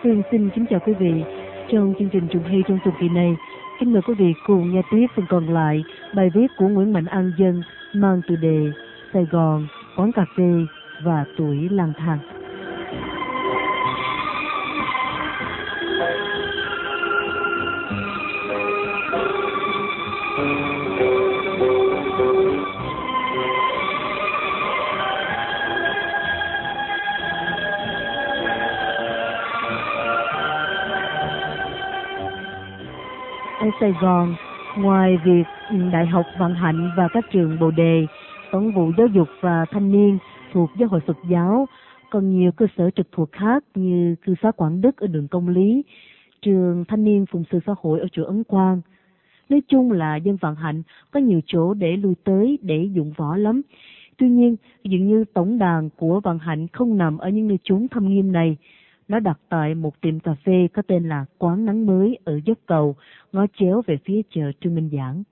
Phương xin kính chào quý vị. Trong chương trình trùng hay trong tuần kỳ này, kính mời quý vị cùng nghe tiếp phần còn lại bài viết của Nguyễn Mạnh An Dân mang tựa đề Sài Gòn, quán cà phê và tuổi lang thang. Ở Sài Gòn, ngoài việc Đại học Vạn Hạnh và các trường Bồ Đề, Tổng vụ Giáo dục và Thanh niên thuộc Giáo hội Phật giáo, còn nhiều cơ sở trực thuộc khác như cư xá Quảng Đức ở đường Công Lý, trường Thanh niên Phụng sự xã hội ở chùa Ấn Quang. Nói chung là dân Vạn Hạnh có nhiều chỗ để lui tới để dụng võ lắm. Tuy nhiên, dường như tổng đàn của Vạn Hạnh không nằm ở những nơi chốn thâm nghiêm này. Nó đặt tại một tiệm cà phê có tên là Quán Nắng Mới ở dốc cầu, ngó chéo về phía chợ Trương Minh Giảng.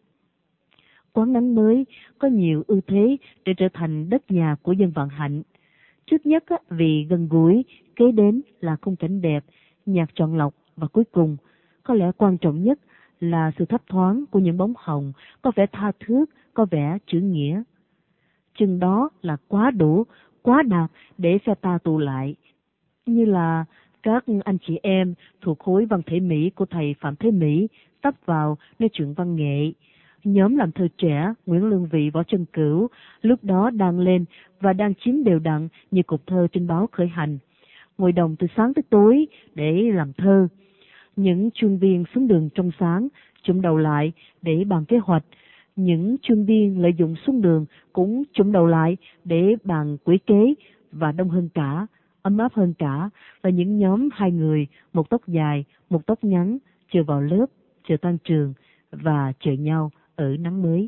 Quán Nắng Mới có nhiều ưu thế để trở thành đất nhà của dân Vạn Hạnh. Trước nhất vì gần gũi, kế đến là khung cảnh đẹp, nhạc chọn lọc và cuối cùng, có lẽ quan trọng nhất là sự thấp thoáng của những bóng hồng có vẻ tha thước, có vẻ chữ nghĩa. Chừng đó là quá đủ, quá đạt để phe ta tụ lại. Như là các anh chị em thuộc khối văn thể Mỹ của thầy Phạm Thế Mỹ tấp vào nói chuyện văn nghệ. Nhóm làm thơ trẻ Nguyễn Lương Vị, Võ Trân Cửu lúc đó đang lên và đang chiếm đều đặn như cục thơ trên báo Khởi Hành. Ngồi đồng từ sáng tới tối để làm thơ. Những chuyên viên xuống đường trong sáng chụm đầu lại để bàn kế hoạch. Những chuyên viên lợi dụng xuống đường cũng chụm đầu lại để bàn quỹ kế, và đông hơn cả, ấm áp hơn cả là những nhóm hai người, một tóc dài, một tóc ngắn, chờ vào lớp, chờ tan trường và chờ nhau ở Nắng Mới.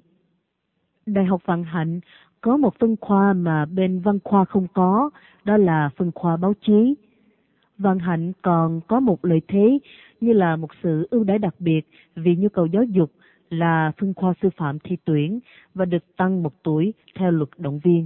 Đại học Vạn Hạnh có một phân khoa mà bên văn khoa không có, đó là phân khoa báo chí. Vạn Hạnh còn có một lợi thế như là một sự ưu đãi đặc biệt vì nhu cầu giáo dục là phân khoa sư phạm thi tuyển và được tăng 1 tuổi theo luật động viên.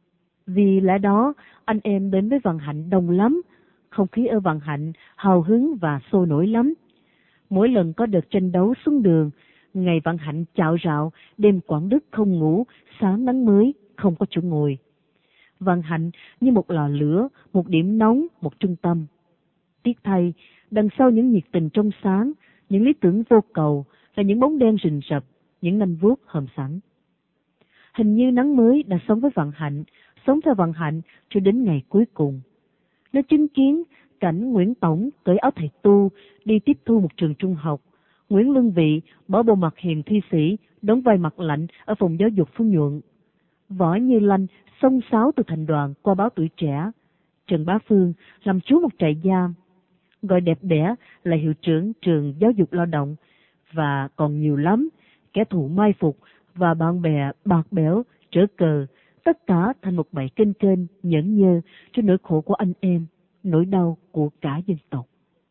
Vì lẽ đó, anh em đến với Vạn Hạnh đông lắm, không khí ở Vạn Hạnh hào hứng và sôi nổi lắm. Mỗi lần có đợt tranh đấu xuống đường, ngày Vạn Hạnh chạo rạo, đêm Quảng Đức không ngủ, sáng Nắng Mới không có chỗ ngồi. Vạn Hạnh như một lò lửa, một điểm nóng, một trung tâm. Tiếc thay, đằng sau những nhiệt tình trong sáng, những lý tưởng vô cầu là những bóng đen rình rập, những nanh vuốt hầm sẵn. Hình như Nắng Mới đã sống với Vạn Hạnh, sống theo Vạn Hạnh cho đến ngày cuối cùng. Nó chứng kiến cảnh Nguyễn Tổng cởi áo thầy tu đi tiếp thu một trường trung học, Nguyễn Lương Vị bỏ bộ mặt hiền thi sĩ đóng vai mặt lạnh ở phòng giáo dục Phú Nhuận, Võ Như Lanh xông xáo từ thành đoàn qua báo Tuổi Trẻ, Trần Bá Phương làm chú một trại giam, gọi đẹp đẽ là hiệu trưởng trường giáo dục lao động, và còn nhiều lắm, kẻ thù mai phục và bạn bè bạc bẽo trở cờ, tất cả thành một bầy kênh kênh nhẫn nhơ cho nỗi khổ của anh em, nỗi đau của cả dân tộc.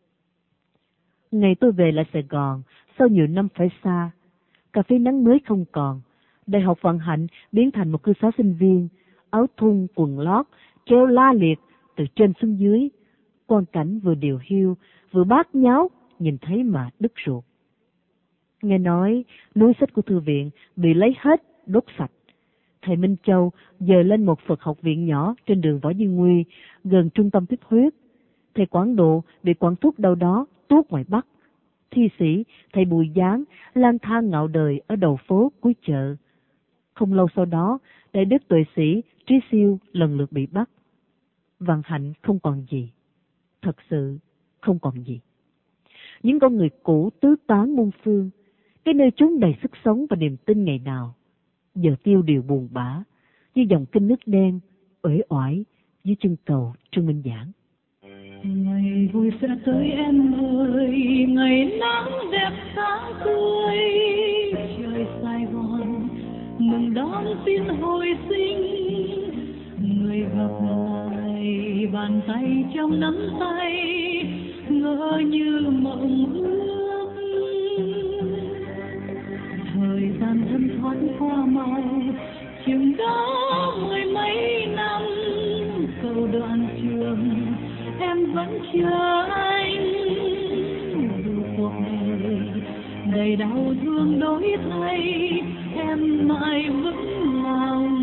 Ngày tôi về lại Sài Gòn, sau nhiều năm phải xa, cà phê Nắng Mới không còn, Đại học Vạn Hạnh biến thành một cư xá sinh viên, áo thun quần lót treo la liệt từ trên xuống dưới, quang cảnh vừa điều hiu vừa bát nháo, nhìn thấy mà đứt ruột. Nghe nói núi sách của thư viện bị lấy hết, đốt sạch. Thầy Minh Châu dời lên một Phật học viện nhỏ trên đường Võ Như Nguy, gần trung tâm tiếp huyết. Thầy Quảng Độ bị quản thúc đâu đó tuốt ngoài Bắc. Thi sĩ thầy Bùi Giáng lang thang ngạo đời ở đầu phố cuối chợ. Không lâu sau đó, đại đức tuệ sĩ Trí Siêu lần lượt bị bắt. Vạn Hạnh không còn gì, thật sự không còn gì. Những con người cũ tứ tán muôn phương, cái nơi chốn đầy sức sống và niềm tin ngày nào, giờ tiêu điều buồn bã như dòng kênh nước đen uể oải dưới chân cầu Trương Minh Giảng. Ngày vui sẽ tới em ơi, ngày nắng đẹp sáng tươi, trời Sài Gòn mừng đón tin hồi sinh. Người gặp lại bàn tay trong nắm tay, ngỡ như mộng ước. Thời gian thấm thoáng qua mau, chừng đó 10 mấy năm, câu đoạn trường em vẫn chờ anh. đầy đau thương đổi thay em mãi vững lòng.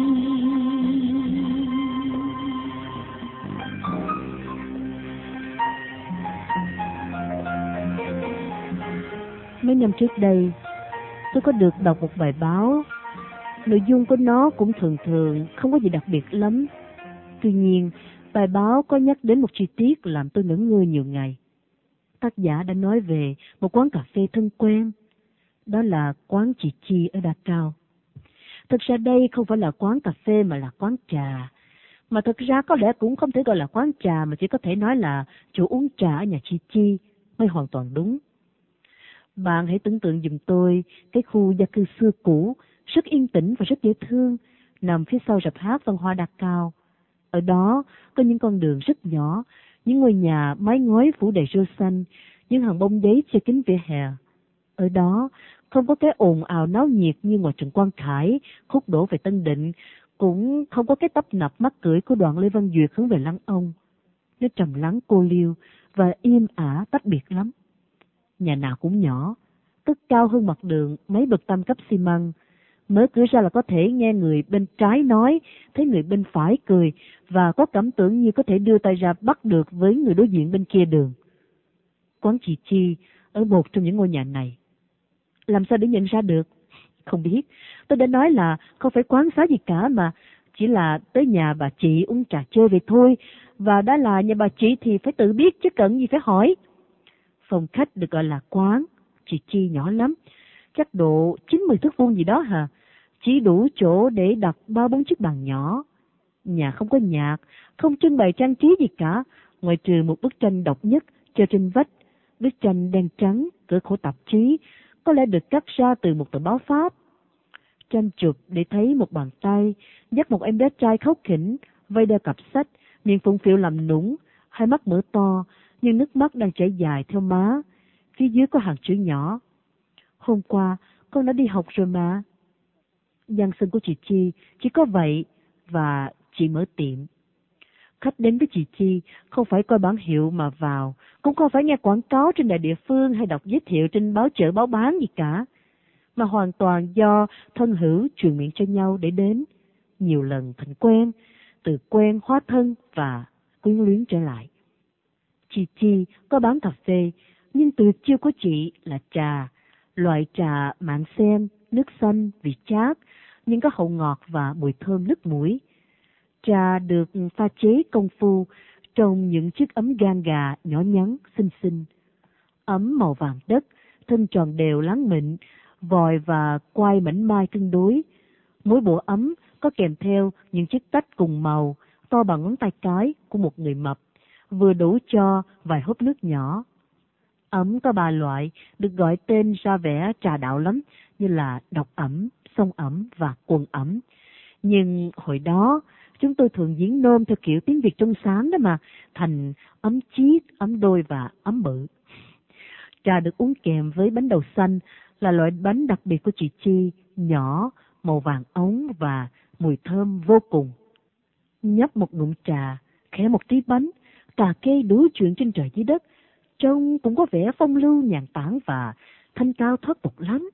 Mấy năm trước đây, tôi có được đọc một bài báo. Nội dung của nó cũng thường thường, không có gì đặc biệt lắm. Tuy nhiên, bài báo có nhắc đến một chi tiết làm tôi ngẩn ngơ nhiều ngày. Tác giả đã nói về một quán cà phê thân quen. Đó là quán chị Chi ở Đa Cao. Thực ra đây không phải là quán cà phê mà là quán trà. Mà thực ra có lẽ cũng không thể gọi là quán trà mà chỉ có thể nói là chỗ uống trà ở nhà chị Chi mới hoàn toàn đúng. Bạn hãy tưởng tượng giùm tôi cái khu gia cư xưa cũ, rất yên tĩnh và rất dễ thương, nằm phía sau rạp hát văn hóa Đa Cao. Ở đó có những con đường rất nhỏ, những ngôi nhà mái ngói phủ đầy rêu xanh, những hàng bông giấy che kín vỉa hè. Ở đó không có cái ồn ào náo nhiệt như ngoài Trần Quang Khải, khúc đổ về Tân Định, cũng không có cái tấp nập mắc cưỡi của đoạn Lê Văn Duyệt hướng về Lăng Ông. Nó trầm lắng cô liêu và im ả tách biệt lắm. Nhà nào cũng nhỏ, tức cao hơn mặt đường mấy bậc tam cấp xi măng. Mở cửa ra là có thể nghe người bên trái nói, thấy người bên phải cười, và có cảm tưởng như có thể đưa tay ra bắt được với người đối diện bên kia đường. Quán chị Chi ở một trong những ngôi nhà này. Làm sao để nhận ra được? Không biết. Tôi đã nói là không phải quán xá gì cả mà chỉ là tới nhà bà chị uống trà chơi vậy thôi. Và đã là nhà bà chị thì phải tự biết chứ cần gì phải hỏi. Phòng khách được gọi là quán. Chị Chi nhỏ lắm. Chắc độ 90 thước vuông gì đó hả? Chỉ đủ chỗ để đặt 3-4 chiếc bàn nhỏ. Nhà không có nhạc, không trưng bày trang trí gì cả, ngoại trừ một bức tranh độc nhất treo trên vách. Bức tranh đen trắng, cửa khổ tạp chí, có lẽ được cắt ra từ một tờ báo Pháp. Tranh chụp để thấy một bàn tay, dắt một em bé trai kháu khỉnh, vây đeo cặp sách, miệng phụng phịu làm nũng, hai mắt mở to, nhưng nước mắt đang chảy dài theo má. Phía dưới có hàng chữ nhỏ. Hôm qua, con đã đi học rồi mà. Gian sân của chị Chi chỉ có vậy, và chị mở tiệm. Khách đến với chị Chi không phải coi bảng hiệu mà vào, cũng không phải nghe quảng cáo trên đài địa phương hay đọc giới thiệu trên báo chợ báo bán gì cả, mà hoàn toàn do thân hữu truyền miệng cho nhau để đến. Nhiều lần thành quen, từ quen hóa thân và quyến luyến trở lại. Chị Chi có bán cà phê, nhưng tuyệt chiêu của chị là trà, loại trà mạn sen, nước xanh, vị chát, nhưng có hậu ngọt và mùi thơm nức mũi. Trà được pha chế công phu trong những chiếc ấm gan gà nhỏ nhắn, xinh xinh. Ấm màu vàng đất, thân tròn đều láng mịn, vòi và quai mảnh mai cân đối. Mỗi bộ ấm có kèm theo những chiếc tách cùng màu, to bằng ngón tay cái của một người mập, vừa đủ cho vài hớp nước nhỏ. Ấm có 3 loại, được gọi tên ra vẻ trà đạo lắm, như là độc ẩm, sông ẩm và quần ẩm. Nhưng hồi đó, chúng tôi thường diễn nôm theo kiểu tiếng Việt trong sáng đó mà, thành ấm chiết, ấm đôi và ấm bự. Trà được uống kèm với bánh đậu xanh, là loại bánh đặc biệt của chị Chi, nhỏ, màu vàng ống và mùi thơm vô cùng. Nhấp một ngụm trà, khẽ một tí bánh, cà kê đủ chuyện trên trời dưới đất, trông cũng có vẻ phong lưu nhàn tản và thanh cao thoát tục lắm.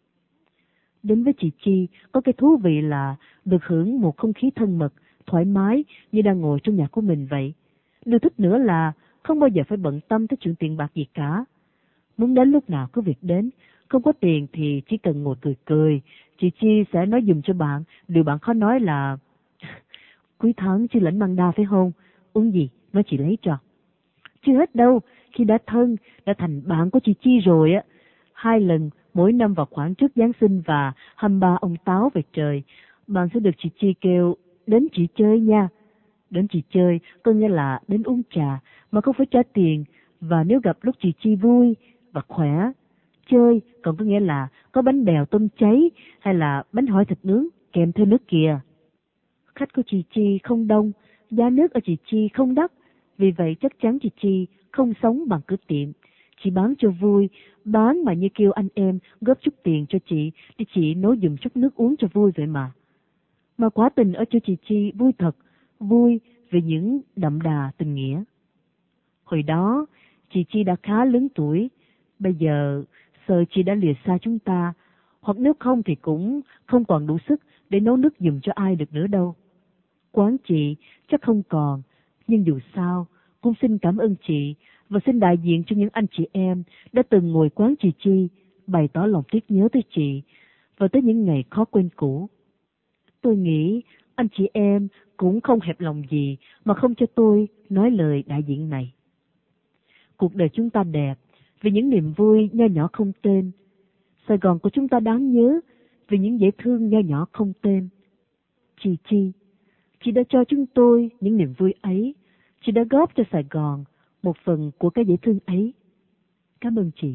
Đến với chị Chi có cái thú vị là được hưởng một không khí thân mật, thoải mái như đang ngồi trong nhà của mình vậy. Điều thích nữa là không bao giờ phải bận tâm tới chuyện tiền bạc gì cả. Muốn đến lúc nào cứ việc đến, không có tiền thì chỉ cần ngồi cười cười. Chị Chi sẽ nói dùm cho bạn, điều bạn khó nói là cuối tháng chưa lãnh măng đa phải không? Uống gì? Nói chị lấy cho. Chưa hết đâu, khi đã thân, đã thành bạn của chị Chi rồi á. 2 lần, mỗi năm vào khoảng trước Giáng sinh và 23 ông Táo về trời, bạn sẽ được chị Chi kêu đến chị chơi nha. Đến chị chơi có nghĩa là đến uống trà mà không phải trả tiền, và nếu gặp lúc chị Chi vui và khỏe. Chơi còn có nghĩa là có bánh bèo tôm cháy hay là bánh hỏi thịt nướng kèm theo nước kìa. Khách của chị Chi không đông, giá nước ở chị Chi không đắt, vì vậy chắc chắn chị Chi không sống bằng cửa tiệm. Chị bán cho vui, bán mà như kêu anh em góp chút tiền cho chị để chị nấu giùm chút nước uống cho vui vậy mà. Mà quả tình ở chỗ chị Chi vui thật, vui vì những đậm đà tình nghĩa. Hồi đó, chị Chi đã khá lớn tuổi, bây giờ sợ chị đã lìa xa chúng ta, hoặc nếu không thì cũng không còn đủ sức để nấu nước giùm cho ai được nữa đâu. Quán chị chắc không còn, nhưng dù sao cũng xin cảm ơn chị và xin đại diện cho những anh chị em đã từng ngồi quán chị Chi bày tỏ lòng tiếc nhớ tới chị và tới những ngày khó quên cũ. Tôi nghĩ anh chị em cũng không hẹp lòng gì mà không cho tôi nói lời đại diện này. Cuộc đời chúng ta đẹp vì những niềm vui nho nhỏ không tên. Sài Gòn của chúng ta đáng nhớ vì những dễ thương nho nhỏ không tên. Chị Chi, chị đã cho chúng tôi những niềm vui ấy. Chị đã góp cho Sài Gòn một phần của cái dễ thương ấy. Cảm ơn chị.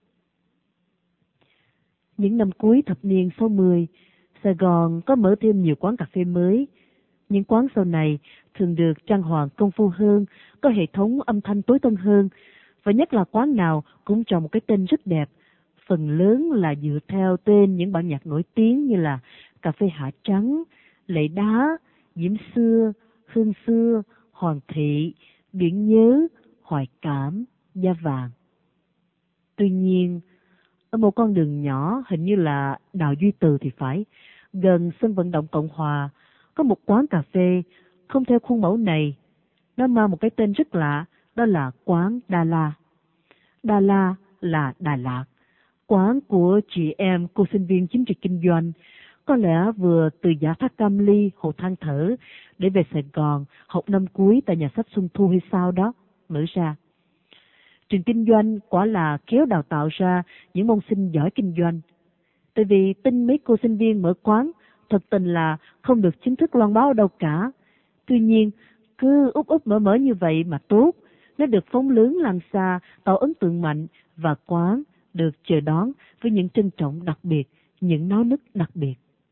Những năm cuối thập niên 60, Sài Gòn có mở thêm nhiều quán cà phê mới. Những quán sau này thường được trang hoàng công phu hơn, có hệ thống âm thanh tối tân hơn, và nhất là quán nào cũng chọn một cái tên rất đẹp. Phần lớn là dựa theo tên những bản nhạc nổi tiếng như là Cà phê Hạ Trắng, Lệ Đá, Diễm Xưa, Hương Xưa, Hoàng Thị, Biển Nhớ, Hoài Cảm, Da Vàng. Tuy nhiên, ở một con đường nhỏ, hình như là Đào Duy Từ thì phải, gần sân vận động Cộng Hòa, có một quán cà phê không theo khuôn mẫu này. Nó mang một cái tên rất lạ, đó là quán Đà La. Đà La là Đà Lạt. Quán của chị em cô sinh viên chính trị kinh doanh, có lẽ vừa từ Giả Thác Cam Ly, Hồ Than Thở để về Sài Gòn học năm cuối tại nhà sách Xuân Thu hay sao đó, mở ra. Trường kinh doanh quả là khéo đào tạo ra những môn sinh giỏi kinh doanh. Tại vì tin mấy cô sinh viên mở quán, thật tình là không được chính thức loan báo ở đâu cả. Tuy nhiên, cứ úp mở như vậy mà tốt, nó được phóng lớn lan xa, tạo ấn tượng mạnh, và quán được chờ đón với những trân trọng đặc biệt, những náo nức đặc biệt.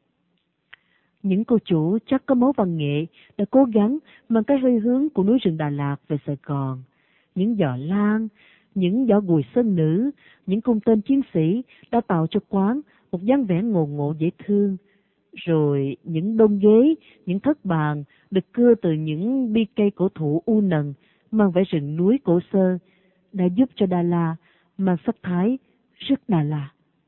Những cô chủ chắc có máu văn nghệ đã cố gắng mang cái hơi hướng của núi rừng Đà Lạt về Sài Gòn. Những giò lan, những giỏ gùi sơn nữ, những cung tên chiến sĩ đã tạo cho quán một dáng vẻ ngộ ngộ dễ thương. Rồi những đôn ghế, những thất bàn được cưa từ những bi cây cổ thụ u nần mang vẻ rừng núi cổ xưa đã giúp cho Đà La mang sắc thái rất Đà La.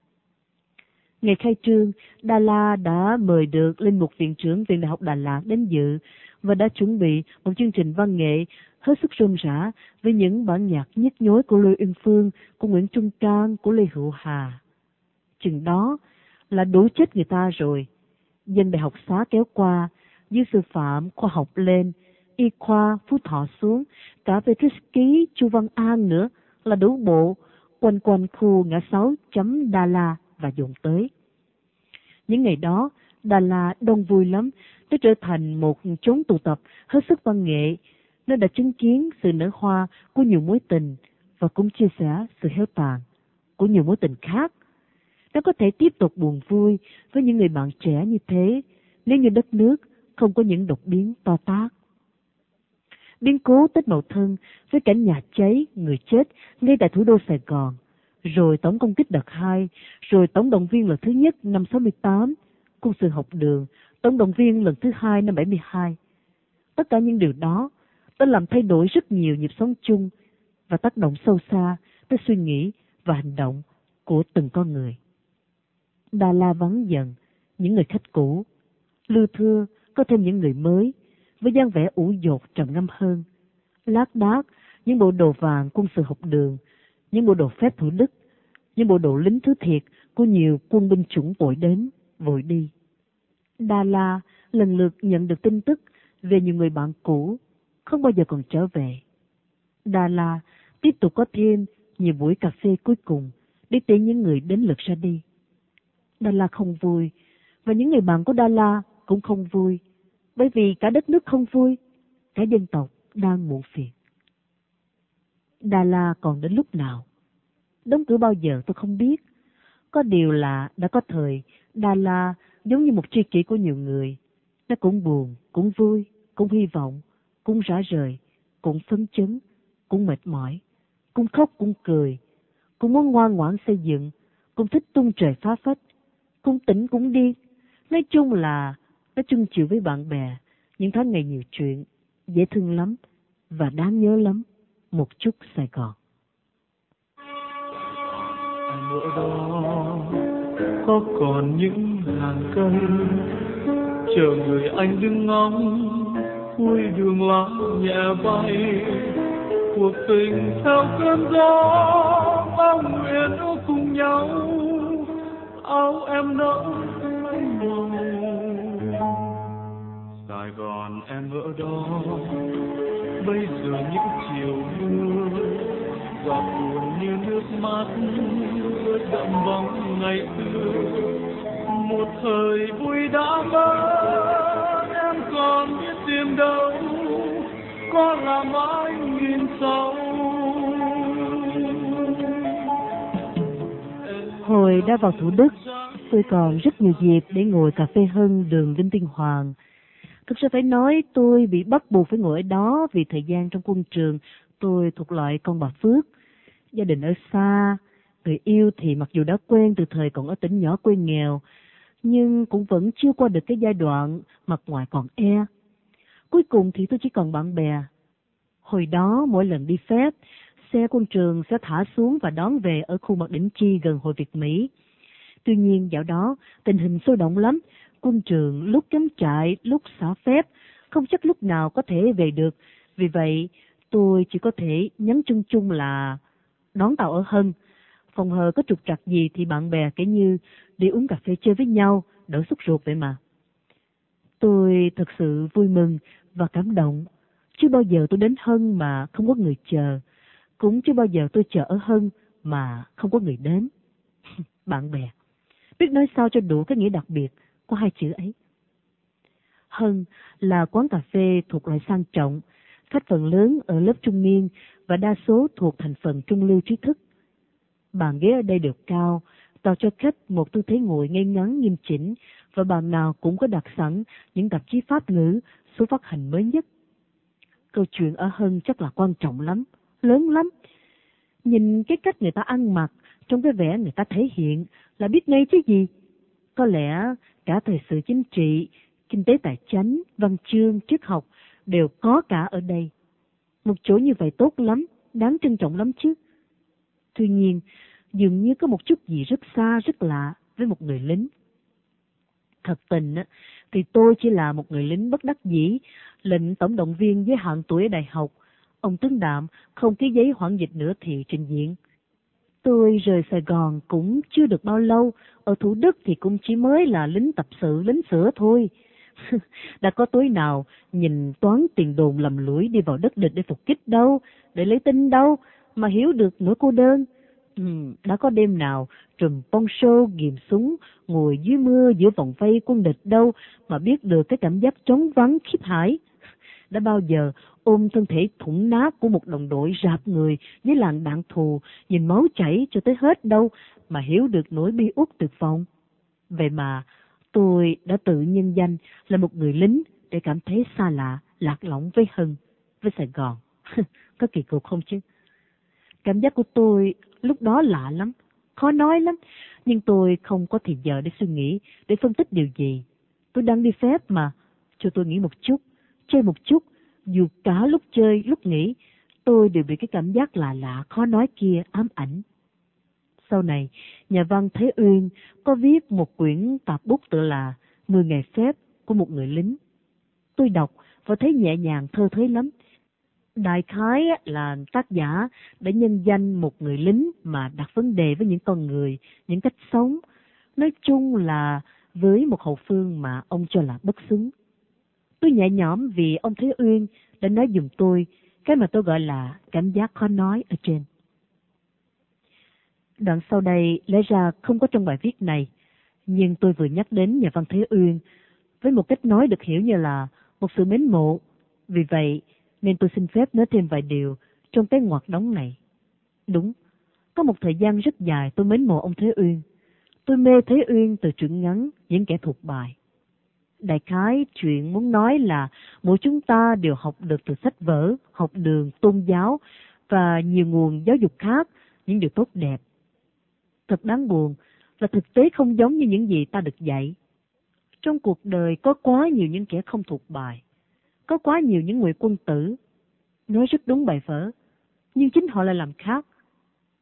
Ngày khai trương, Đà La đã mời được linh mục viện trưởng Viện Đại học Đà Lạt đến dự và đã chuẩn bị một chương trình văn nghệ hết sức rôm rã với những bản nhạc nhức nhối của Lê Uyên Phương, của Nguyễn Trung Cang, của Lê Hữu Hà. Chừng đó là đủ chết người ta rồi. Dân đại học xá kéo qua, dưới sư phạm khoa học lên, y khoa Phú Thọ xuống, cả về cái ký Chu Văn An nữa, là đủ bộ, quanh quanh khu ngã 6 chấm Đà La và dồn tới. Những ngày đó, Đà La đông vui lắm, nó trở thành một chốn tụ tập hết sức văn nghệ. Nó đã chứng kiến sự nở hoa của nhiều mối tình và cũng chia sẻ sự héo tàn của nhiều mối tình khác. Nó có thể tiếp tục buồn vui với những người bạn trẻ như thế nếu như đất nước không có những đột biến to tát. Biến cố Tết Mậu Thân với cảnh nhà cháy, người chết ngay tại thủ đô Sài Gòn, rồi tổng công kích đợt 2, rồi tổng động viên lần thứ nhất năm 68, cung sự học đường, tổng động viên lần thứ 2 năm 72. Tất cả những điều đó đã làm thay đổi rất nhiều nhịp sống chung và tác động sâu xa tới suy nghĩ và hành động của từng con người. Đà La vắng dần những người khách cũ, Lư Thưa có thêm những người mới với dáng vẻ ủ dột trầm ngâm hơn. Lác đác những bộ đồ vàng quân sự học đường, những bộ đồ phép Thủ Đức, những bộ đồ lính thứ thiệt của nhiều quân binh chủng vội đến, vội đi. Đà La lần lượt nhận được tin tức về nhiều người bạn cũ không bao giờ còn trở về. Đà La tiếp tục có thêm nhiều buổi cà phê cuối cùng để tiễn những người đến lượt ra đi. Đà La không vui, và những người bạn của Đà La cũng không vui, bởi vì cả đất nước không vui, cả dân tộc đang muộn phiền. Đà La còn đến lúc nào? Đóng cửa bao giờ tôi không biết. Có điều là đã có thời Đà La giống như một tri kỷ của nhiều người. Nó cũng buồn, cũng vui, cũng hy vọng, cũng rã rời, cũng phấn chấn, cũng mệt mỏi, cũng khóc cũng cười, cũng muốn ngoan ngoãn xây dựng, cũng thích tung trời phá phách, cũng tỉnh cũng điên. Nói chung là nó chung chiều với bạn bè, những tháng ngày nhiều chuyện, dễ thương lắm và đáng nhớ lắm. Một chút Sài Gòn. Em ở đó có còn những hàng cây chờ người anh đứng ngóng cuối đường lá nhẹ bay, cuộc tình theo cơn gió bao nguyện ước cùng nhau, áo em nỡ lấy màu. Sài Gòn em ở đó bây giờ những chiều mưa giọt buồn như nước mắt ướt đậm bóng ngày xưa, một thời vui đã mất em còn biết tìm đâu, có làm anh nghìn sâu. Hồi đã vào Thủ Đức, tôi còn rất nhiều dịp để ngồi cà phê Hân đường Đinh Tiên Hoàng. Thực sự phải nói tôi bị bắt buộc phải ngồi ở đó vì thời gian trong quân trường tôi thuộc loại con bà Phước. Gia đình ở xa, người yêu thì mặc dù đã quen từ thời còn ở tỉnh nhỏ quê nghèo, nhưng cũng vẫn chưa qua được cái giai đoạn mặt ngoài còn e. Cuối cùng thì tôi chỉ còn bạn bè. Hồi đó mỗi lần đi phép, xe quân trường sẽ thả xuống và đón về ở khu Mạc Đỉnh Chi gần Hội Việt Mỹ. Tuy nhiên dạo đó tình hình sôi động lắm, quân trường lúc cắm trại, lúc xả phép, không chắc lúc nào có thể về được. Vì vậy tôi chỉ có thể nhắn chung chung là đón tàu ở Hân. Phòng hờ có trục trặc gì thì bạn bè kể như đi uống cà phê chơi với nhau, đỡ sốt ruột vậy mà. Tôi thực sự vui mừng và cảm động. Chưa bao giờ tôi đến Hân mà không có người chờ. Cũng chưa bao giờ tôi chờ ở Hân mà không có người đến. Bạn bè, biết nói sao cho đủ cái nghĩa đặc biệt của hai chữ ấy. Hân là quán cà phê thuộc loại sang trọng, khách phần lớn ở lớp trung niên và đa số thuộc thành phần trung lưu trí thức. Bàn ghế ở đây đều cao, tạo cho khách một tư thế ngồi ngay ngắn nghiêm chỉnh, và bàn nào cũng có đặt sẵn những tạp chí Pháp ngữ, số phát hành mới nhất. Câu chuyện ở Hân chắc là quan trọng lắm, lớn lắm. Nhìn cái cách người ta ăn mặc, trong cái vẻ người ta thể hiện là biết ngay chứ gì. Có lẽ cả thời sự chính trị, kinh tế tài chánh, văn chương, triết học đều có cả ở đây. Một chỗ như vậy tốt lắm, đáng trân trọng lắm chứ. Tuy nhiên, dường như có một chút gì rất xa, rất lạ với một người lính. Thật tình thì tôi chỉ là một người lính bất đắc dĩ, lệnh tổng động viên với hạn tuổi ở đại học. Ông tướng Đạm không ký giấy hoãn dịch nữa thì trình diện. Tôi rời Sài Gòn cũng chưa được bao lâu, ở Thủ Đức thì cũng chỉ mới là lính tập sự, lính sửa thôi. Đã có tối nào nhìn toán tiền đồn lầm lũi đi vào đất địch để phục kích đâu, để lấy tin đâu, mà hiểu được nỗi cô đơn. Đã có đêm nào trùm poncho ghìm súng ngồi dưới mưa giữa vòng vây quân địch đâu mà biết được cái cảm giác trống vắng khiếp hãi. Đã bao giờ ôm thân thể thủng nát của một đồng đội rạp người với làn đạn thù, nhìn máu chảy cho tới hết đâu mà hiểu được nỗi bi uất tuyệt vọng. Vậy mà tôi đã tự nhân danh là một người lính để cảm thấy xa lạ, lạc lõng với Hân, với Sài Gòn. Có kỳ cục không chứ? Cảm giác của tôi lúc đó lạ lắm, khó nói lắm, nhưng tôi không có thì giờ để suy nghĩ, để phân tích điều gì. Tôi đang đi phép mà, cho tôi nghĩ một chút, chơi một chút. Dù cả lúc chơi, lúc nghỉ, tôi đều bị cái cảm giác lạ lạ, khó nói kia ám ảnh. Sau này, nhà văn Thế Uyên có viết một quyển tạp bút tựa là 10 ngày phép của một người lính. Tôi đọc và thấy nhẹ nhàng thơ thới lắm. Đại khái là tác giả đã nhân danh một người lính mà đặt vấn đề với những con người, những cách sống. Nói chung là với một hậu phương mà ông cho là bất xứng. Tôi nhẹ nhõm vì ông Thế Uyên đã nói giùm tôi cái mà tôi gọi là cảm giác khó nói ở trên. Đoạn sau đây lẽ ra không có trong bài viết này, nhưng tôi vừa nhắc đến nhà văn Thế Uyên với một cách nói được hiểu như là một sự mến mộ. Vì vậy nên tôi xin phép nói thêm vài điều trong cái ngoặc đóng này. Đúng, có một thời gian rất dài tôi mến mộ ông Thế Uyên. Tôi mê Thế Uyên từ truyện ngắn Những Kẻ Thuộc Bài. Đại khái chuyện muốn nói là mỗi chúng ta đều học được từ sách vở, học đường, tôn giáo và nhiều nguồn giáo dục khác những điều tốt đẹp. Thật đáng buồn là thực tế không giống như những gì ta được dạy. Trong cuộc đời có quá nhiều những kẻ không thuộc bài, có quá nhiều những người quân tử. Nói rất đúng bài vở, nhưng chính họ lại làm khác.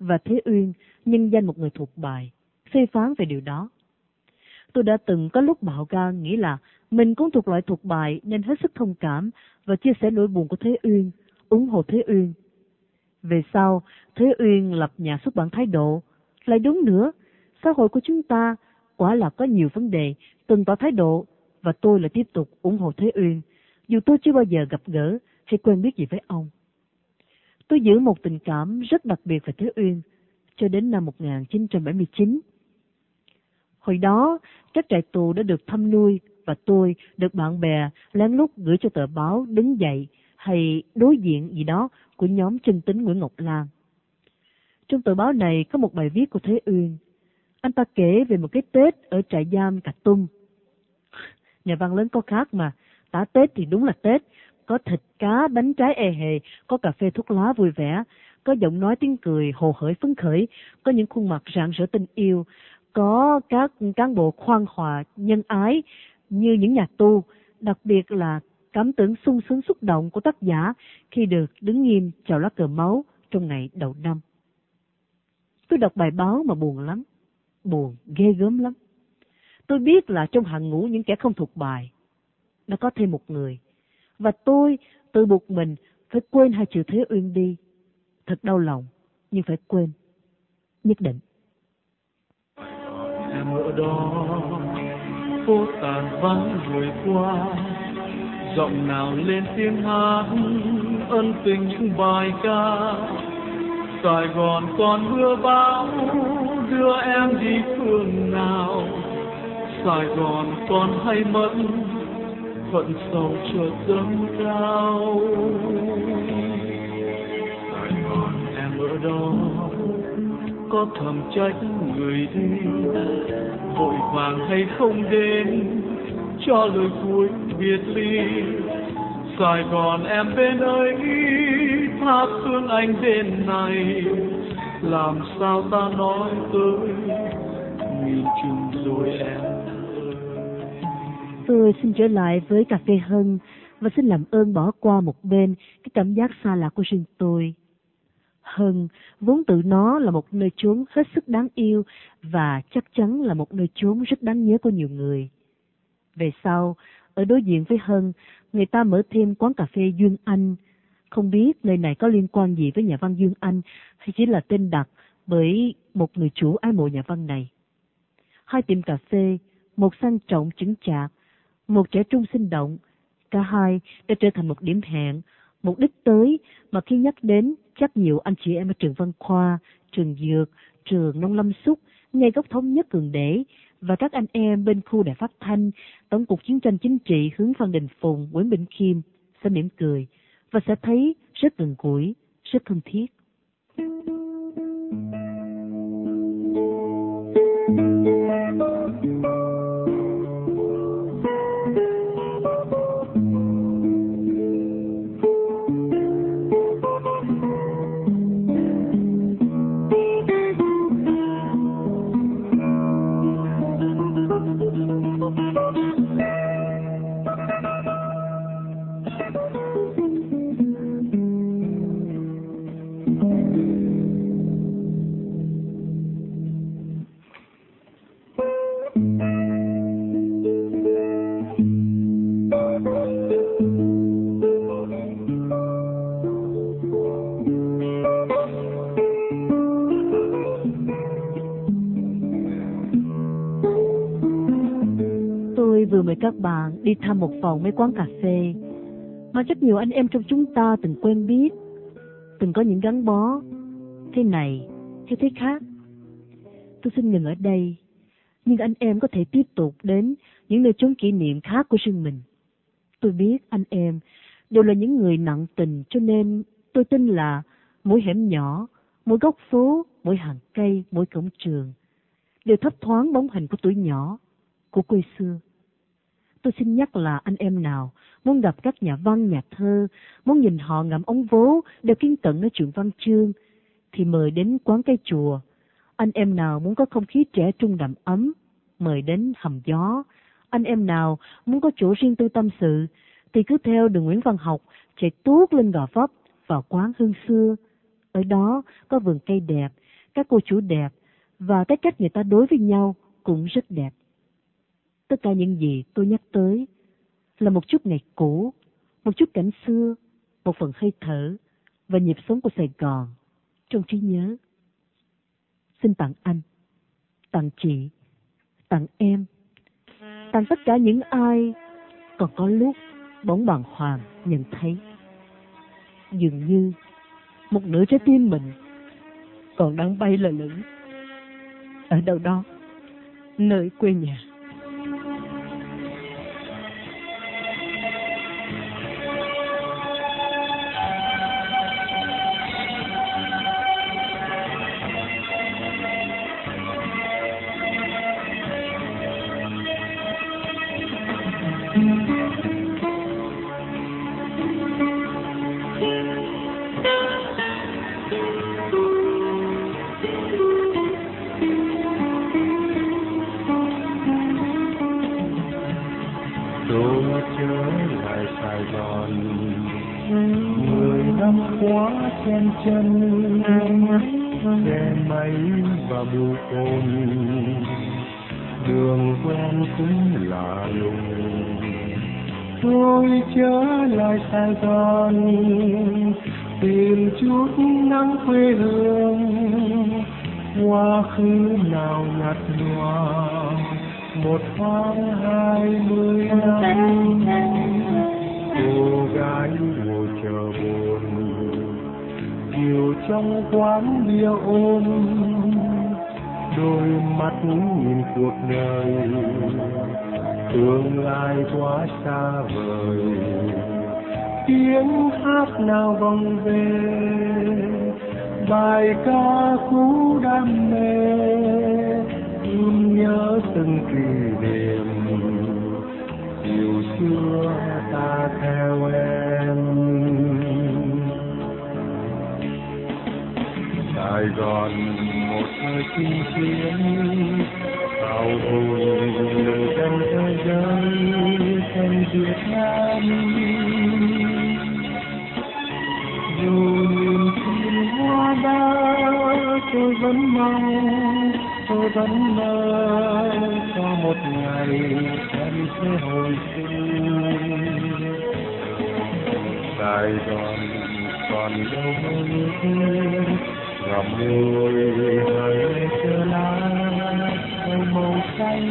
và Thế Uyên nhân danh một người thuộc bài, phê phán về điều đó. Tôi đã từng có lúc bạo gan nghĩ là mình cũng thuộc loại thuộc bài nên hết sức thông cảm và chia sẻ nỗi buồn của Thế Uyên, ủng hộ Thế Uyên. Về sau, Thế Uyên lập nhà xuất bản Thái Độ. Lại đúng nữa, xã hội của chúng ta quả là có nhiều vấn đề cần tỏ thái độ, và tôi lại tiếp tục ủng hộ Thế Uyên, dù tôi chưa bao giờ gặp gỡ hay quen biết gì với ông. Tôi giữ một tình cảm rất đặc biệt về Thế Uyên cho đến năm 1979. Hồi đó, các trại tù đã được thăm nuôi và tôi được bạn bè lén lút gửi cho tờ báo Đứng Dậy hay Đối Diện gì đó của nhóm chân tính Nguyễn Ngọc Lan. Trong tờ báo này có một bài viết của Thế Uyên. Anh ta kể về một cái Tết ở trại giam Cà Tum. Nhà văn lớn có khác mà, tả Tết thì đúng là Tết, có thịt cá, bánh trái ê hề, có cà phê thuốc lá vui vẻ, có giọng nói tiếng cười hồ hởi phấn khởi, có những khuôn mặt rạng rỡ tình yêu, có các cán bộ khoan hòa, nhân ái như những nhà tu, đặc biệt là cảm tưởng sung sướng xúc động của tác giả khi được đứng nghiêm chào lá cờ máu trong ngày đầu năm. Tôi đọc bài báo mà buồn lắm, buồn ghê gớm lắm. Tôi biết là trong hàng ngũ những kẻ không thuộc bài, đã có thêm một người, và tôi tự buộc mình phải quên hai chữ Thế Uyên đi. Thật đau lòng, nhưng phải quên, nhất định. Em ở đó, phố tàn vắng người qua, giọng nào lên tiếng hát ân tình những bài ca. Sài Gòn còn mưa bão đưa em đi phương nào, Sài Gòn còn hay mất phận sầu chợt dâng cao. Sài Gòn em ở đó, có thầm trách người đi vội vàng hay không đến cho lời cuối biệt ly. Sài Gòn em bên ấy tha phương anh bên này, làm sao ta nói tới miền Trung rồi em ơi. Tôi xin trở lại với cà phê Hân và xin làm ơn bỏ qua một bên cái cảm giác xa lạ của riêng tôi. Hân vốn tự nó là một nơi chốn hết sức đáng yêu và chắc chắn là một nơi chốn rất đáng nhớ của nhiều người. Về sau, ở đối diện với Hân, người ta mở thêm quán cà phê Dương Anh. Không biết nơi này có liên quan gì với nhà văn Dương Anh hay chỉ là tên đặt bởi một người chủ ái mộ nhà văn này. Hai tiệm cà phê, một sang trọng chững chạc, một trẻ trung sinh động, cả hai đã trở thành một điểm hẹn, một đích tới mà khi nhắc đến chắc nhiều anh chị em ở trường Văn Khoa, trường Dược, trường Nông Lâm Xúc, ngay góc Thống Nhất Cường Để và các anh em bên khu Đài Phát Thanh, Tổng cục Chiến tranh Chính trị hướng Phan Đình Phùng, Nguyễn Bỉnh Khiêm sẽ mỉm cười và sẽ thấy rất gần gũi, rất thân thiết. Vừa mời các bạn đi thăm một vòng mấy quán cà phê mà rất nhiều anh em trong chúng ta từng quen biết, từng có những gắn bó thế này hay thế khác. Tôi xin ngừng ở đây, nhưng anh em có thể tiếp tục đến những nơi chốn kỷ niệm khác của riêng mình. Tôi biết anh em đều là những người nặng tình, cho nên tôi tin là mỗi hẻm nhỏ, mỗi góc phố, mỗi hàng cây, mỗi cổng trường đều thấp thoáng bóng hình của tuổi nhỏ, của quê xưa. Tôi xin nhắc là anh em nào muốn gặp các nhà văn, nhà thơ, muốn nhìn họ ngậm ống vố đều kiên cận nói chuyện văn chương, thì mời đến quán Cây Chùa. Anh em nào muốn có không khí trẻ trung đầm ấm, mời đến Hầm Gió. Anh em nào muốn có chỗ riêng tư tâm sự, thì cứ theo đường Nguyễn Văn Học chạy tuốt lên Gò Vấp vào quán Hương Xưa. Ở đó có vườn cây đẹp, các cô chủ đẹp và cái cách người ta đối với nhau cũng rất đẹp. Tất cả những gì tôi nhắc tới là một chút ngày cũ, một chút cảnh xưa, một phần hơi thở và nhịp sống của Sài Gòn trong trí nhớ. Xin tặng anh, tặng chị, tặng em, tặng tất cả những ai còn có lúc bỗng bàng hoàng nhận thấy dường như một nửa trái tim mình còn đang bay lờ lửng ở đâu đó nơi quê nhà. Tôi trở lại Sài Gòn 10 năm quá chen chân, xe máy và bụi cồn, đường quen cũng lạ lùng. Tôi trở lại Sài Gòn tìm chút nắng quê hương, quá khứ nào nhạt nhòa một tháng 20 năm. Cô gái ngồi chờ buồn chiều trong quán bia ôm, đôi mắt nhìn cuộc đời tương lai quá xa vời. Tiếng hát nào vòng về bài ca cũ đam mê, nhớ từng kỷ niệm chiều xưa ta theo em. Sài Gòn một nơi chinh chiến, hào hùng lừng danh thế giới thân Việt Nam. Dù nhìn chim hoa đá tôi vẫn mong, tôi vẫn mơ cho một ngày em sẽ hồi sinh. Sài Gòn còn đâu mơ ngậm ngùi hỡi chờ lá màu xanh.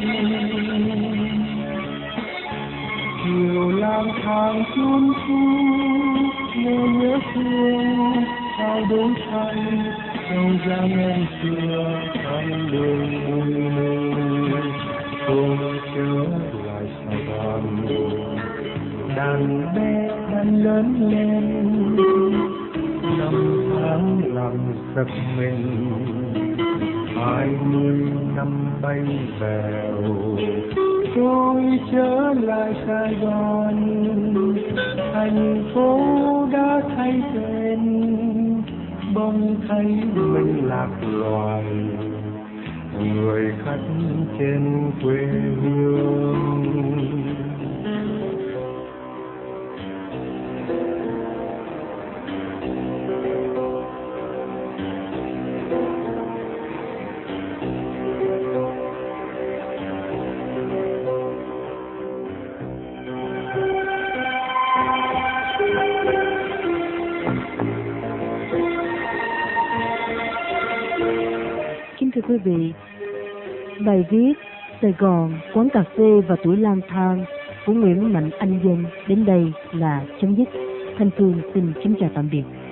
Chiều lang thang chốn thu nhớ thương sao đổi thay, đâu dáng em xưa con đường bụi mù. Tôi trở lại Sài Gòn đàn bé đang lớn lên, năm tháng làm giấc mình 20 năm bay bèo. Tôi trở lại Sài Gòn, thành phố đã thay tên, bỗng thấy mình lạc loài, người khách trên quê hương. Thưa quý vị, bài viết Sài Gòn, quán cà phê và tuổi lang thang của Nguyễn Mạnh Anh Dân đến đây là chấm dứt. Thanh Phương xin kính chào tạm biệt.